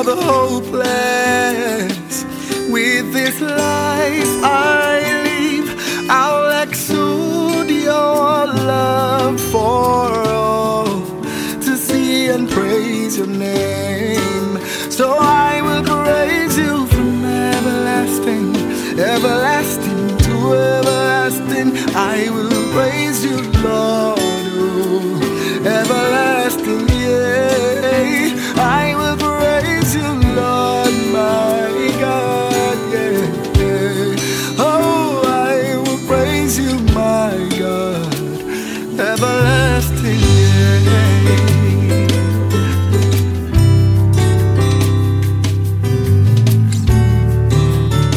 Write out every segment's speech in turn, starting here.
the hopeless. With this life I live, I'll exude your love for all to see and praise your name. So I will praise you from everlasting, everlasting to everlasting. I will praise you, Lord, oh, everlasting, yeah. I will praise you, Lord, my God, yeah, yeah. Oh, I will praise you, my God, everlasting, yeah.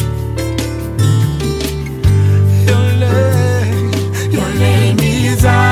Your name is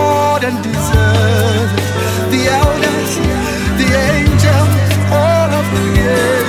more than deserve. The elders, the angels, all of creation